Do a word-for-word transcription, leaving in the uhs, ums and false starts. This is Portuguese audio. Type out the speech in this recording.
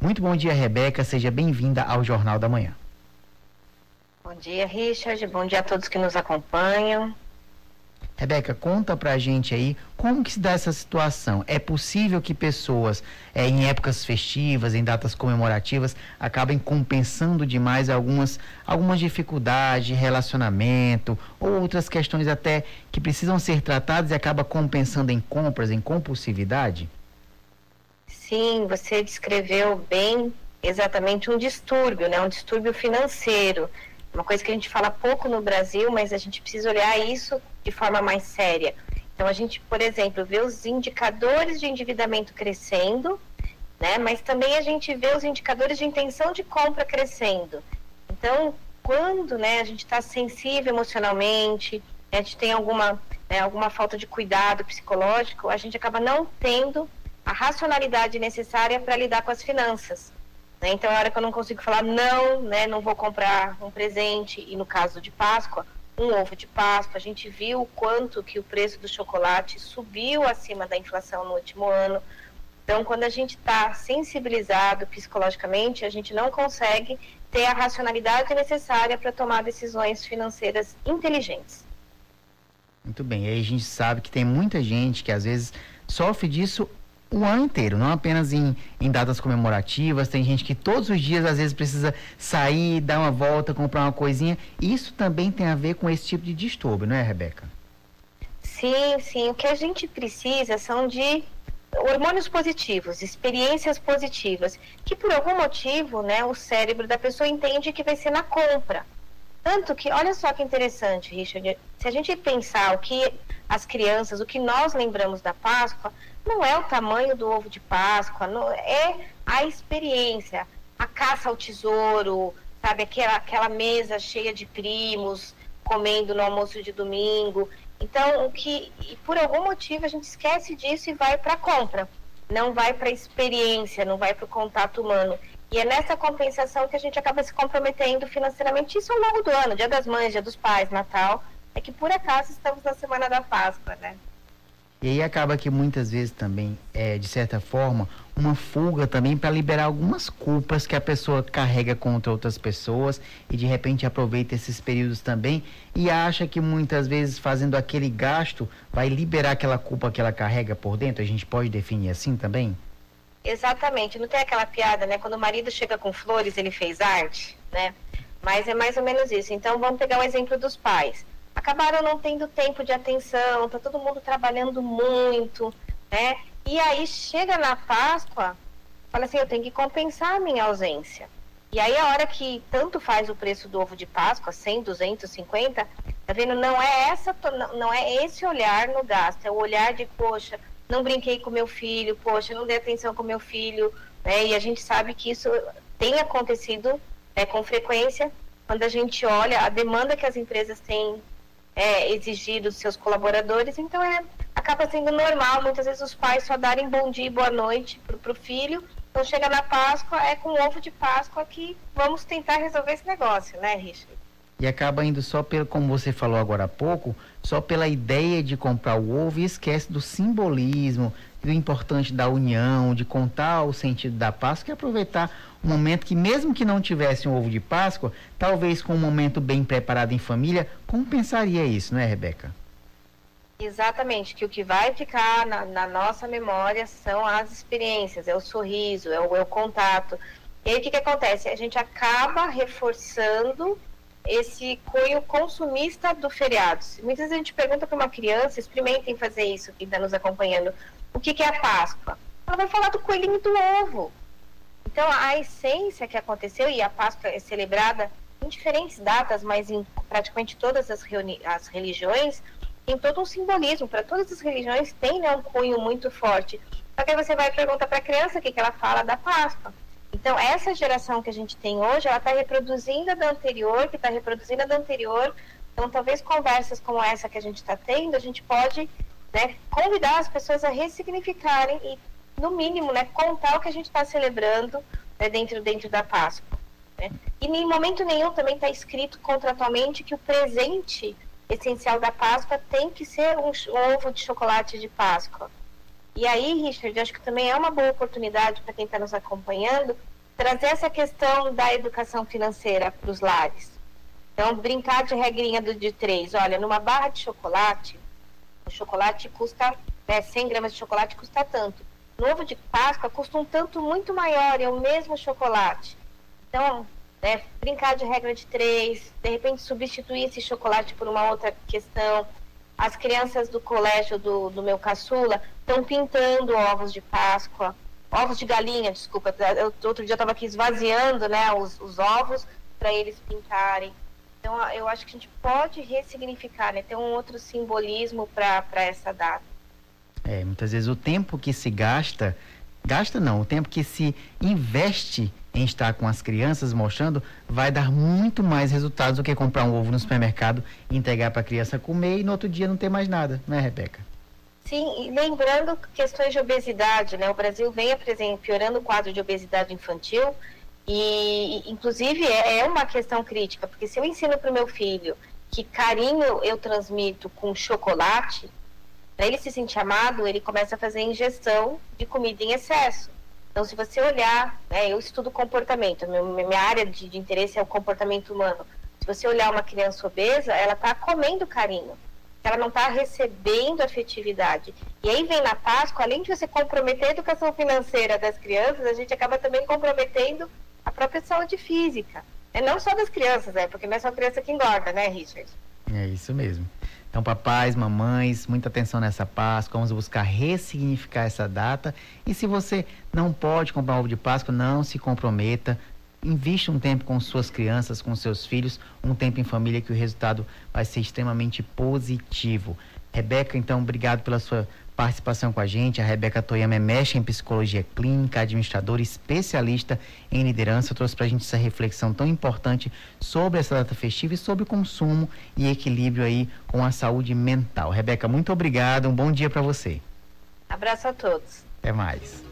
Muito bom dia, Rebeca. Seja bem-vinda ao Jornal da Manhã. Bom dia, Richard. Bom dia a todos que nos acompanham. Rebeca, conta pra gente aí como que se dá essa situação. É possível que pessoas, é, em épocas festivas, em datas comemorativas, acabem compensando demais algumas, algumas dificuldades de relacionamento ou outras questões até que precisam ser tratadas e acaba compensando em compras, em compulsividade? Sim, você descreveu bem exatamente um distúrbio, né? Um distúrbio financeiro. Uma coisa que a gente fala pouco no Brasil, mas a gente precisa olhar isso de forma mais séria. Então, a gente, por exemplo, vê os indicadores de endividamento crescendo, né? Mas também a gente vê os indicadores de intenção de compra crescendo. Então, quando, né, a gente está sensível emocionalmente, a gente tem alguma, né, alguma falta de cuidado psicológico, a gente acaba não tendo a racionalidade necessária para lidar com as finanças. Né? Então, é hora que eu não consigo falar não, né, não vou comprar um presente, e no caso de Páscoa, um ovo de Páscoa, a gente viu o quanto que o preço do chocolate subiu acima da inflação no último ano. Então, quando a gente está sensibilizado psicologicamente, a gente não consegue ter a racionalidade necessária para tomar decisões financeiras inteligentes. Muito bem, e aí a gente sabe que tem muita gente que às vezes sofre disso o ano inteiro, não apenas em, em datas comemorativas. Tem gente que todos os dias às vezes precisa sair, dar uma volta, comprar uma coisinha. Isso também tem a ver com esse tipo de distúrbio, não é, Rebeca? Sim, sim. O que a gente precisa são de hormônios positivos, experiências positivas, que por algum motivo, né, o cérebro da pessoa entende que vai ser na compra. Tanto que, olha só que interessante, Richard, se a gente pensar o que as crianças, o que nós lembramos da Páscoa, não é o tamanho do ovo de Páscoa, não, é a experiência, a caça ao tesouro, sabe, aquela, aquela mesa cheia de primos, comendo no almoço de domingo. Então, o que, e por algum motivo a gente esquece disso e vai para a compra, não vai para a experiência, não vai para o contato humano. E é nessa compensação que a gente acaba se comprometendo financeiramente, isso ao longo do ano, Dia das Mães, Dia dos Pais, Natal, é que por acaso estamos na Semana da Páscoa, né? E aí acaba que muitas vezes também, é, de certa forma, uma fuga também para liberar algumas culpas que a pessoa carrega contra outras pessoas e de repente aproveita esses períodos também e acha que muitas vezes fazendo aquele gasto vai liberar aquela culpa que ela carrega por dentro. A gente pode definir assim também? Exatamente, não tem aquela piada, né? Quando o marido chega com flores, ele fez arte, né? Mas é mais ou menos isso. Então vamos pegar o exemplo dos pais. Acabaram não tendo tempo de atenção, tá todo mundo trabalhando muito, né? E aí chega na Páscoa, fala assim, eu tenho que compensar a minha ausência. E aí a hora que tanto faz o preço do ovo de Páscoa, cem, duzentos, cinquenta, tá vendo? Não é essa, não é esse olhar no gasto, é o olhar de, poxa, não brinquei com meu filho, poxa, não dei atenção com meu filho, né? E a gente sabe que isso tem acontecido, né, com frequência, quando a gente olha a demanda que as empresas têm É, exigir dos seus colaboradores, então é, acaba sendo normal, muitas vezes os pais só darem bom dia e boa noite para o filho, então chega na Páscoa, é com ovo de Páscoa que vamos tentar resolver esse negócio, né, Richard? E acaba indo só pelo, como você falou agora há pouco, só pela ideia de comprar o ovo e esquece do simbolismo, do importante da união, de contar o sentido da Páscoa e aproveitar um momento que, mesmo que não tivesse um ovo de Páscoa, talvez com um momento bem preparado em família, compensaria isso, não é, Rebeca? Exatamente, que o que vai ficar na, na nossa memória são as experiências, é o sorriso, é o, é o contato. E aí o que, que acontece? A gente acaba reforçando esse cunho consumista do feriado. Muitas vezes a gente pergunta para uma criança, experimentem fazer isso, que está nos acompanhando, o que, que é a Páscoa? Ela vai falar do coelhinho do ovo. Então, a essência que aconteceu, e a Páscoa é celebrada em diferentes datas, mas em praticamente todas as, as religiões, tem todo um simbolismo. Para todas as religiões tem, né, um cunho muito forte. Só que aí você vai perguntar para a criança o que, que ela fala da Páscoa. Então, essa geração que a gente tem hoje, ela está reproduzindo a da anterior, que está reproduzindo a da anterior. Então, talvez conversas como essa que a gente está tendo, a gente pode, né, convidar as pessoas a ressignificarem e, no mínimo, né, contar o que a gente está celebrando, né, dentro, dentro da Páscoa. Né? E em momento nenhum também está escrito contratualmente que o presente essencial da Páscoa tem que ser um, um ovo de chocolate de Páscoa. E aí, Richard, acho que também é uma boa oportunidade para quem está nos acompanhando trazer essa questão da educação financeira para os lares. Então, brincar de regrinha do de três. Olha, numa barra de chocolate, o chocolate custa, né, cem gramas de chocolate custa tanto. No ovo de Páscoa custa um tanto muito maior, é o mesmo chocolate. Então, né, brincar de regra de três, de repente substituir esse chocolate por uma outra questão. As crianças do colégio do, do meu caçula estão pintando ovos de Páscoa, ovos de galinha, desculpa. Eu, outro dia eu estava aqui esvaziando, né, os, os ovos para eles pintarem. Então, eu acho que a gente pode ressignificar, né, ter um outro simbolismo para essa data. É, muitas vezes o tempo que se gasta, gasta não, o tempo que se investe em estar com as crianças mostrando, vai dar muito mais resultados do que comprar um ovo no supermercado e entregar para a criança comer e no outro dia não ter mais nada, né, Rebeca? Sim, e lembrando questões de obesidade, né? O Brasil vem piorando o quadro de obesidade infantil e, inclusive, é uma questão crítica, porque se eu ensino para o meu filho que carinho eu transmito com chocolate, para ele se sentir amado, ele começa a fazer ingestão de comida em excesso. Então, se você olhar, né, eu estudo comportamento, minha área de, de interesse é o comportamento humano. Se você olhar uma criança obesa, ela está comendo carinho, ela não está recebendo afetividade. E aí vem na Páscoa, além de você comprometer a educação financeira das crianças, a gente acaba também comprometendo a própria saúde física. É não só das crianças, né, porque não é só criança que engorda, né, Richard? É isso mesmo. Então, papais, mamães, muita atenção nessa Páscoa, vamos buscar ressignificar essa data. E se você não pode comprar um ovo de Páscoa, não se comprometa. Invista um tempo com suas crianças, com seus filhos, um tempo em família que o resultado vai ser extremamente positivo. Rebeca, então, obrigado pela sua participação com a gente. A Rebeca Toyama é mestre em psicologia clínica, administradora, especialista em liderança. Trouxe para a gente essa reflexão tão importante sobre essa data festiva e sobre consumo e equilíbrio aí com a saúde mental. Rebeca, muito obrigado. Um bom dia para você. Abraço a todos. Até mais.